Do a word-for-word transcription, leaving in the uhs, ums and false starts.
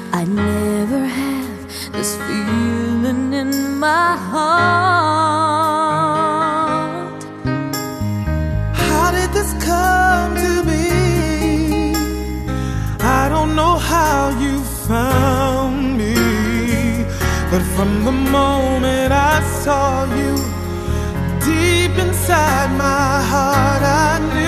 I never have this feeling in my heart. How did this come to be? I don't know how you found me, but from the moment I saw you, deep inside my heart I knew